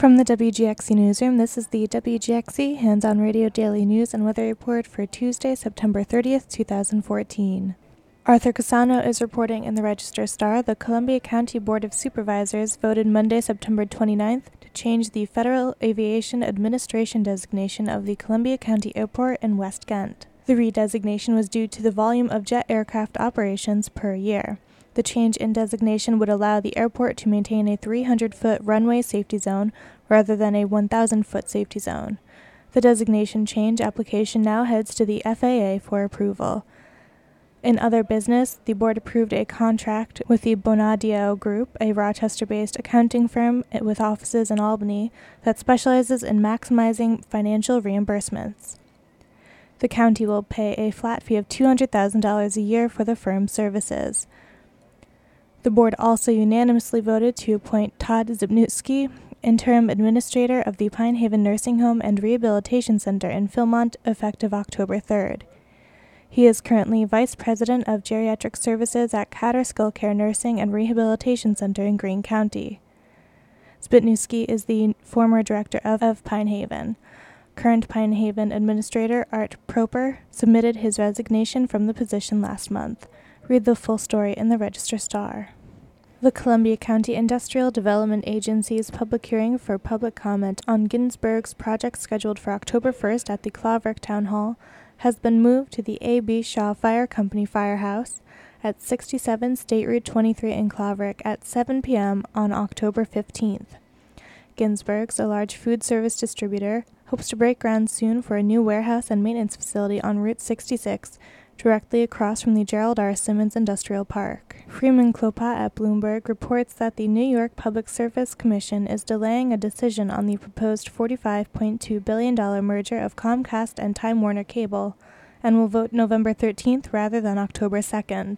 From the WGXC Newsroom, this is the WGXC Hands-On Radio Daily News and Weather Report for Tuesday, September 30th, 2014. Arthur Cassano is reporting in the Register-Star. The Columbia County Board of Supervisors voted Monday, September 29th to change the Federal Aviation Administration designation of the Columbia County Airport in West Ghent. The redesignation was due to the volume of jet aircraft operations per year. The change in designation would allow the airport to maintain a 300-foot runway safety zone rather than a 1,000-foot safety zone. The designation change application now heads to the FAA for approval. In other business, the board approved a contract with the Bonadio Group, a Rochester-based accounting firm with offices in Albany that specializes in maximizing financial reimbursements. The county will pay a flat fee of $200,000 a year for the firm's services. The board also unanimously voted to appoint Todd Zipnewski, interim administrator of the Pine Haven Nursing Home and Rehabilitation Center in Philmont, effective October 3rd. He is currently Vice President of Geriatric Services at Catterskill Care Nursing and Rehabilitation Center in Greene County. Zipnewski is the former director of Pine Haven. Current Pine Haven Administrator Art Proper submitted his resignation from the position last month. Read the full story in the Register-Star. The Columbia County Industrial Development Agency's public hearing for public comment on Ginsburg's project scheduled for October 1st at the Claverick Town Hall has been moved to the A.B. Shaw Fire Company Firehouse at 67 State Route 23 in Claverick at 7 p.m. on October 15th. Ginsburg's, a large food service distributor, hopes to break ground soon for a new warehouse and maintenance facility on Route 66, directly across from the Gerald R. Simmons Industrial Park. Freeman Klopat at Bloomberg reports that the New York Public Service Commission is delaying a decision on the proposed $45.2 billion merger of Comcast and Time Warner Cable, and will vote November 13th rather than October 2nd.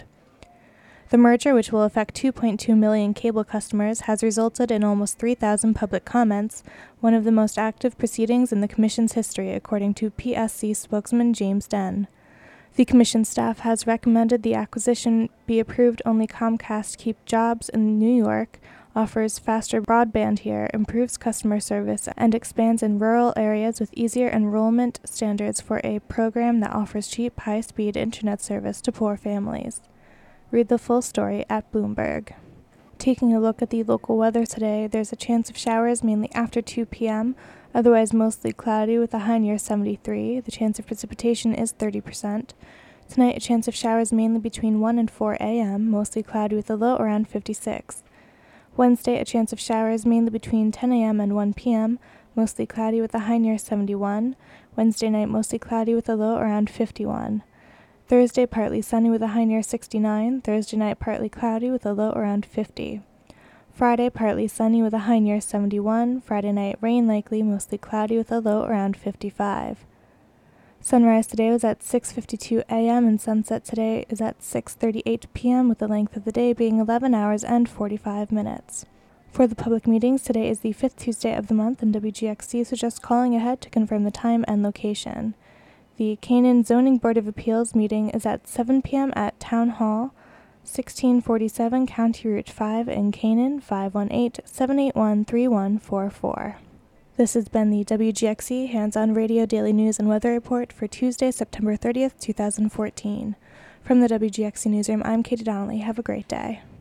The merger, which will affect 2.2 million cable customers, has resulted in almost 3,000 public comments, one of the most active proceedings in the Commission's history, according to PSC spokesman James Den. The Commission staff has recommended the acquisition be approved. Only Comcast keeps jobs in New York, offers faster broadband here, improves customer service, and expands in rural areas with easier enrollment standards for a program that offers cheap, high-speed internet service to poor families. Read the full story at Bloomberg. Taking a look at the local weather today, there's a chance of showers mainly after 2 p.m., otherwise mostly cloudy with a high near 73. The chance of precipitation is 30%. Tonight, a chance of showers mainly between 1 and 4 a.m., mostly cloudy with a low around 56. Wednesday, a chance of showers mainly between 10 a.m. and 1 p.m., mostly cloudy with a high near 71. Wednesday night, mostly cloudy with a low around 51. Thursday, partly sunny with a high near 69. Thursday night, partly cloudy with a low around 50. Friday, partly sunny with a high near 71. Friday night, rain likely, mostly cloudy with a low around 55. Sunrise today was at 6:52 a.m. and sunset today is at 6:38 p.m. with the length of the day being 11 hours and 45 minutes. For the public meetings, today is the 5th Tuesday of the month, and WGXC suggests calling ahead to confirm the time and location. The Canaan Zoning Board of Appeals meeting is at 7 p.m. at Town Hall, 1647 County Route 5 in Canaan, 518-781-3144. This has been the WGXC Hands-On Radio Daily News and Weather Report for Tuesday, September 30th, 2014. From the WGXC Newsroom, I'm Katie Donnelly. Have a great day.